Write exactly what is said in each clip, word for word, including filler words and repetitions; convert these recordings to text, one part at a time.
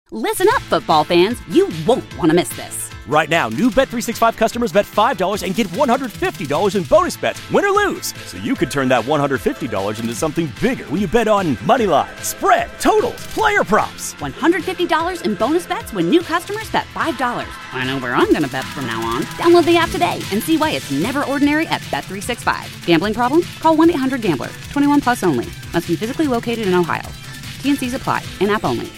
Listen up, football fans. You won't want to miss this. Right now, new Bet three sixty-five customers bet five dollars and get one hundred fifty dollars in bonus bets, win or lose. So you could turn that one hundred fifty dollars into something bigger when you bet on money line, spread, totals, player props. one hundred fifty dollars in bonus bets when new customers bet five dollars. I know where I'm going to bet from now on. Download the app today and see why it's never ordinary at Bet three sixty-five. Gambling problem? Call one eight hundred gambler. twenty-one plus only. Must be physically located in Ohio. T N Cs apply. In-app only.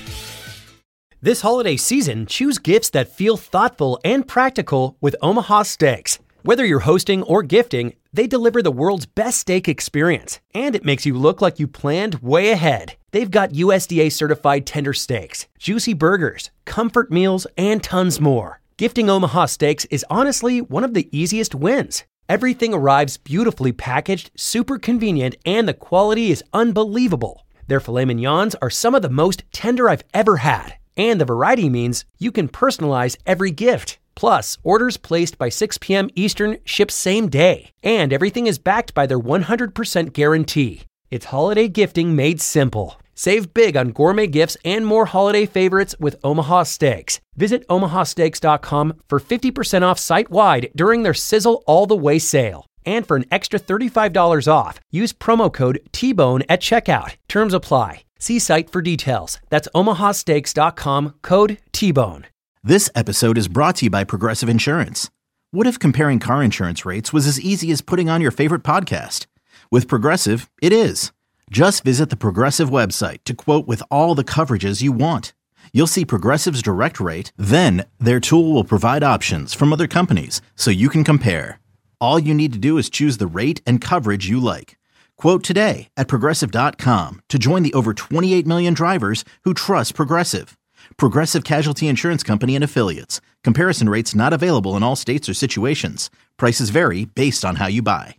This holiday season, choose gifts that feel thoughtful and practical with Omaha Steaks. Whether you're hosting or gifting, they deliver the world's best steak experience, and it makes you look like you planned way ahead. They've got U S D A-certified tender steaks, juicy burgers, comfort meals, and tons more. Gifting Omaha Steaks is honestly one of the easiest wins. Everything arrives beautifully packaged, super convenient, and the quality is unbelievable. Their filet mignons are some of the most tender I've ever had. And the variety means you can personalize every gift. Plus, orders placed by six p.m. Eastern ship same day. And everything is backed by their one hundred percent guarantee. It's holiday gifting made simple. Save big on gourmet gifts and more holiday favorites with Omaha Steaks. Visit omaha steaks dot com for fifty percent off site-wide during their Sizzle All the Way sale. And for an extra thirty-five dollars off, use promo code T Bone at checkout. Terms apply. See site for details. That's omaha steaks dot com, code T Bone. This episode is brought to you by Progressive Insurance. What if comparing car insurance rates was as easy as putting on your favorite podcast? With Progressive, it is. Just visit the Progressive website to quote with all the coverages you want. You'll see Progressive's direct rate, then their tool will provide options from other companies so you can compare. All you need to do is choose the rate and coverage you like. Quote today at progressive dot com to join the over twenty-eight million drivers who trust Progressive. Progressive Casualty Insurance Company and Affiliates. Comparison rates not available in all states or situations. Prices vary based on how you buy.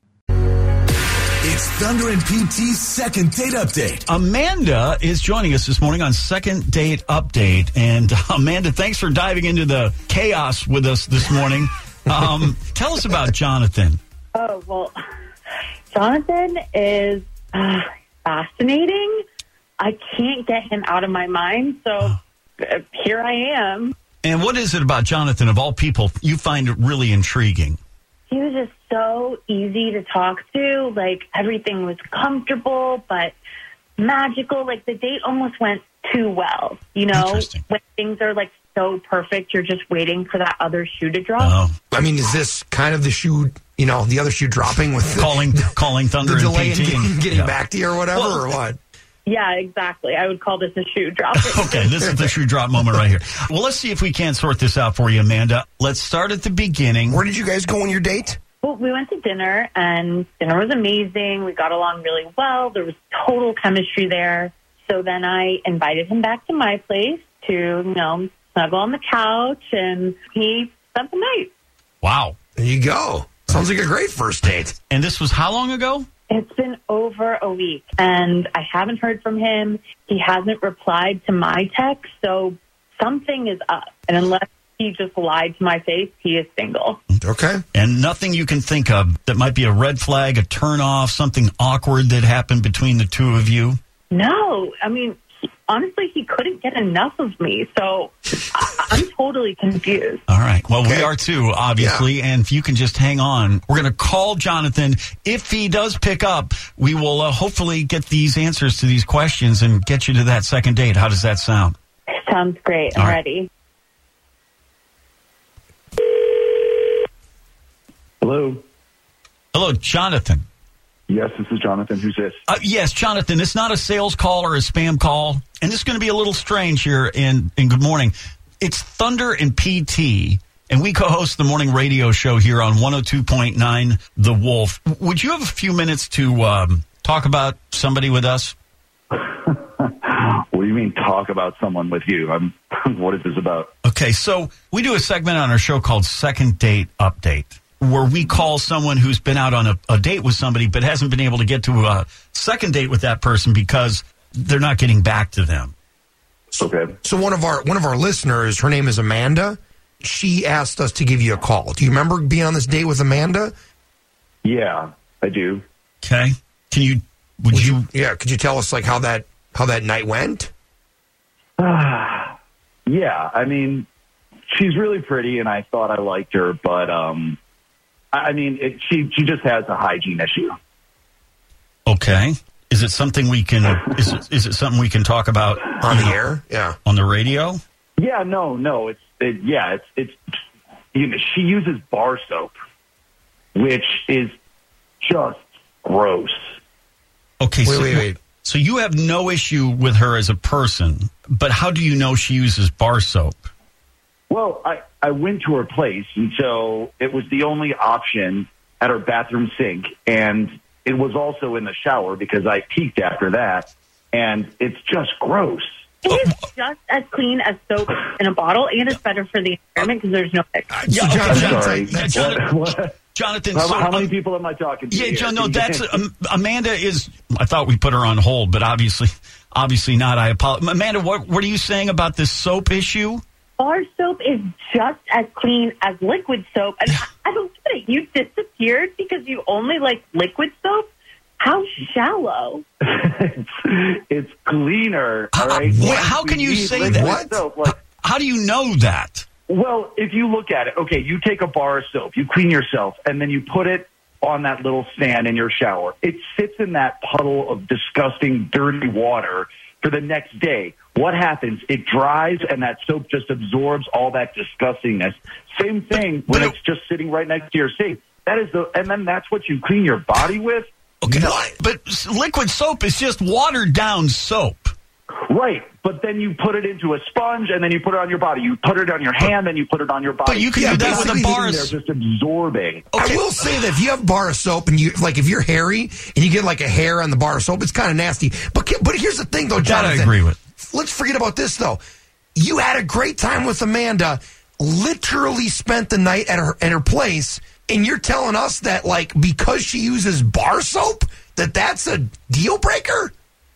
It's Thunder and P T's Second Date Update. Amanda is joining us this morning on Second Date Update. And Amanda, thanks for diving into the chaos with us this morning. Um, tell us about Jonathan. Oh, well... Jonathan is uh, fascinating. I can't get him out of my mind, so uh, here I am. And what is it about Jonathan, of all people, you find really intriguing? He was just so easy to talk to. Like, everything was comfortable, but magical. Like, the date almost went too well, you know? When things are, like, so perfect, you're just waiting for that other shoe to drop. Oh. I mean, is this kind of the shoe... You know, the other shoe dropping with the, calling calling Thunder the and delay P T. in getting, getting yeah. back to you or whatever, well, or what? Yeah, exactly. I would call this a shoe drop. Okay, this is the shoe drop moment right here. Well, let's see if we can't sort this out for you, Amanda. Let's start at the beginning. Where did you guys go on your date? Well, we went to dinner, and dinner was amazing. We got along really well. There was total chemistry there. So then I invited him back to my place to, you know, snuggle on the couch, and he spent the night. Wow. There you go. Sounds like a great first date. And this was how long ago? It's been over a week, and I haven't heard from him. He hasn't replied to my text, so something is up. And unless he just lied to my face, he is single. Okay. And nothing you can think of that might be a red flag, a turn-off, something awkward that happened between the two of you? No. I mean, honestly, he couldn't get enough of me, so I- I'm totally confused. All right. Well, okay. we are too, obviously, yeah. And if you can just hang on, we're going to call Jonathan. If he does pick up, we will uh, hopefully get these answers to these questions and get you to that second date. How does that sound? Sounds great. I'm All right. ready. Hello. Hello, Jonathan. Yes, this is Jonathan. Who's this? Uh, yes, Jonathan. It's not a sales call or a spam call, and this is going to be a little strange here in, in Good Morning. It's Thunder and P T, and we co-host the morning radio show here on one oh two point nine The Wolf. Would you have a few minutes to um, talk about somebody with us? What do you mean talk about someone with you? I'm, what is this about? Okay, so we do a segment on our show called Second Date Update, where we call someone who's been out on a, a date with somebody but hasn't been able to get to a second date with that person because they're not getting back to them. Okay. So one of our one of our listeners, her name is Amanda. She asked us to give you a call. Do you remember being on this date with Amanda? Yeah, I do. Okay. Can you? Would, would you, you? Yeah. Could you tell us like how that how that night went? yeah, Yeah, I mean, she's really pretty, and I thought I liked her, but um, I mean, it, she she just has a hygiene issue. Okay, is it something we can is it, is it something we can talk about on the air? Yeah, on the radio. Yeah, no, no, it's it, yeah, it's it's you know, she uses bar soap, which is just gross. Okay, wait, so, wait, wait. So you have no issue with her as a person, but how do you know she uses bar soap? Well, I, I went to her place, and so it was the only option at her bathroom sink, and it was also in the shower because I peeked after that, and it's just gross. It is just as clean as soap in a bottle, and it's better for the environment because there's no mix. Yeah, okay, I'm Jonathan, sorry. Yeah, Jonathan, what? Jonathan how, so, how many um, people am I talking to? Yeah, here? John, no, that's um, Amanda is. I thought we put her on hold, but obviously, obviously not. I apologize, Amanda. What what are you saying about this soap issue? Bar soap is just as clean as liquid soap, and I, I don't get it. You disappeared because you only like liquid soap. How shallow. it's, it's cleaner, all right? How, how can you say that? What? Soap, like, how do you know that? Well, if you look at it, okay, you take a bar of soap, you clean yourself, and then you put it on that little stand in your shower. It sits in that puddle of disgusting, dirty water for the next day. What happens? It dries, and that soap just absorbs all that disgustingness. Same thing but, when but it's just sitting right next to your sink. That is the, and then that's what you clean your body with? Okay, no. But liquid soap is just watered down soap. Right, but then you put it into a sponge, and then you put it on your body. You put it on your hand, then you put it on your body. But you can yeah, do that with a bar of They're just absorbing. Okay. I will say that if you have bar of soap and you like, if you're hairy and you get like a hair on the bar of soap, it's kind of nasty. But but here's the thing, though, Jonathan. That I agree with. Let's forget about this, though. You had a great time with Amanda. Literally spent the night at her at her place, and you're telling us that like because she uses bar soap, that that's a deal breaker.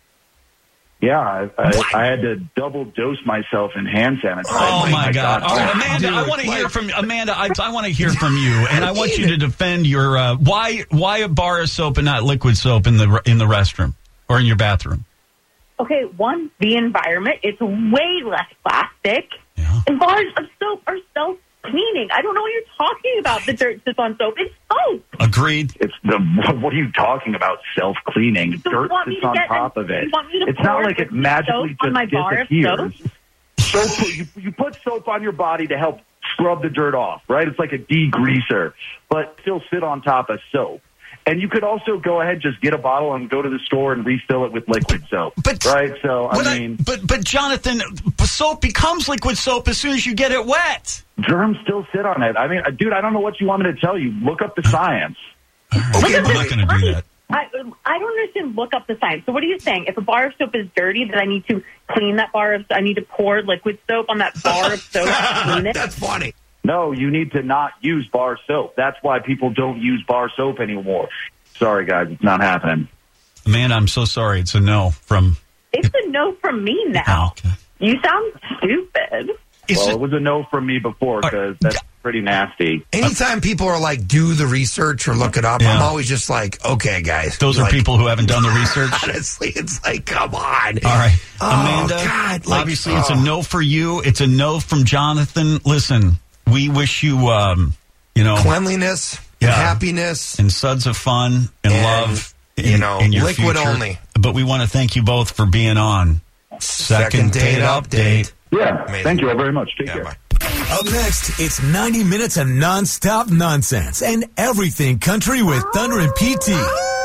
Yeah, I, I, I had to double dose myself in hand sanitizer. Oh, my God. God. All right, Amanda, I want to hear from Amanda. I, I want to hear from you, and I want you to defend your uh, why why a bar of soap and not liquid soap in the in the restroom or in your bathroom. Okay, one, the environment. It's way less plastic. Yeah. And bars of soap are self-cleaning. I don't know what you're talking about, the dirt sits on soap. It's soap. Agreed. It's the what are you talking about? Self-cleaning. So Dirt sits on top a, of it. It's not like it magically just on my bar disappears. Soap? Soap, you, you put soap on your body to help scrub the dirt off, right? It's like a degreaser, but still sit on top of soap. And you could also go ahead, just get a bottle and go to the store and refill it with liquid soap. But, right? So, I mean. I, but, but, Jonathan, soap becomes liquid soap as soon as you get it wet. Germs still sit on it. I mean, dude, I don't know what you want me to tell you. Look up the science. Okay, I'm not going to do that. I, I don't understand. Look up the science. So what are you saying? If a bar of soap is dirty, then I need to clean that bar of I need to pour liquid soap on that bar of soap to clean it? That's funny. No, you need to not use bar soap. That's why people don't use bar soap anymore. Sorry, guys, it's not happening. Man, I'm so sorry. It's a no from... It's a no from me now. Oh, okay. You sound stupid. Is well, it, it was a no from me before because that's pretty nasty. Anytime people are like, do the research or look it up, Yeah. I'm always just like, okay, guys. Those are like, people who haven't done the research? Honestly, it's like, come on. All right. Oh, Amanda, God, like, obviously it's oh. a no for you. It's a no from Jonathan. Listen, we wish you, um, you know... Cleanliness, Yeah. happiness. And suds of fun and, And, love. In, you know, in your liquid future. only. But we want to thank you both for being on. Second date update. Yeah, Amazing. thank you all very much. Take Yeah, care. bye. Up next, it's ninety minutes of nonstop nonsense and everything country with Thunder and P T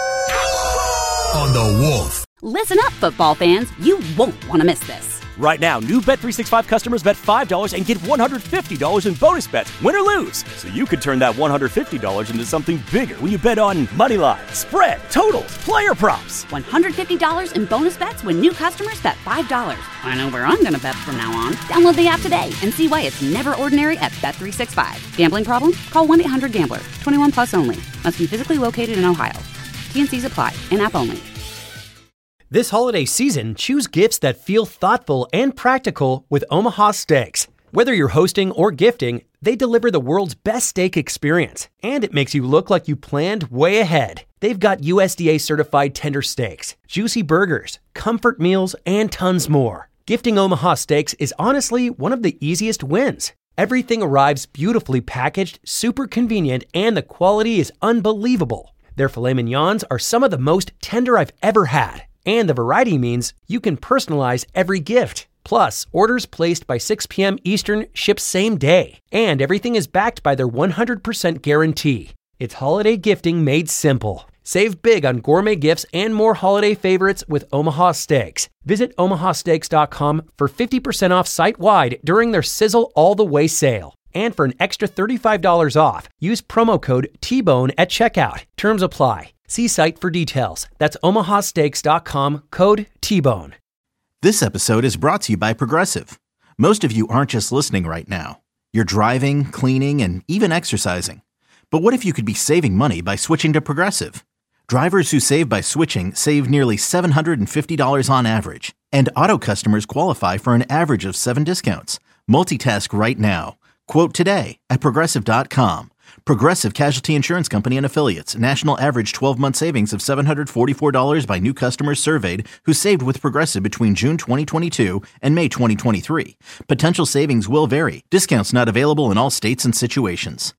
on The Wolf. Listen up, football fans. You won't want to miss this. Right now, new Bet three sixty-five customers bet five dollars and get one hundred fifty dollars in bonus bets, win or lose. So you could turn that one hundred fifty dollars into something bigger when you bet on money line, spread, totals, player props. one hundred fifty dollars in bonus bets when new customers bet five dollars. I know where I'm going to bet from now on. Download the app today and see why it's never ordinary at Bet three sixty-five. Gambling problem? Call one eight hundred gambler. twenty-one plus only. Must be physically located in Ohio. T N Cs apply. In-app only. This holiday season, choose gifts that feel thoughtful and practical with Omaha Steaks. Whether you're hosting or gifting, they deliver the world's best steak experience, and it makes you look like you planned way ahead. They've got U S D A certified tender steaks, juicy burgers, comfort meals, and tons more. Gifting Omaha Steaks is honestly one of the easiest wins. Everything arrives beautifully packaged, super convenient, and the quality is unbelievable. Their filet mignons are some of the most tender I've ever had, and the variety means you can personalize every gift. Plus, orders placed by six p.m. Eastern ship same day, and everything is backed by their one hundred percent guarantee. It's holiday gifting made simple. Save big on gourmet gifts and more holiday favorites with Omaha Steaks. Visit omaha steaks dot com for fifty percent off site-wide during their Sizzle All the Way sale. And for an extra thirty-five dollars off, use promo code T Bone at checkout. Terms apply. See site for details. That's omaha steaks dot com, code T Bone. This episode is brought to you by Progressive. Most of you aren't just listening right now. You're driving, cleaning, and even exercising. But what if you could be saving money by switching to Progressive? Drivers who save by switching save nearly seven hundred fifty dollars on average. And auto customers qualify for an average of seven discounts. Multitask right now. Quote today at progressive dot com. Progressive Casualty Insurance Company and Affiliates. National average twelve-month savings of seven hundred forty-four dollars by new customers surveyed who saved with Progressive between June twenty twenty-two and May twenty twenty-three. Potential savings will vary. Discounts not available in all states and situations.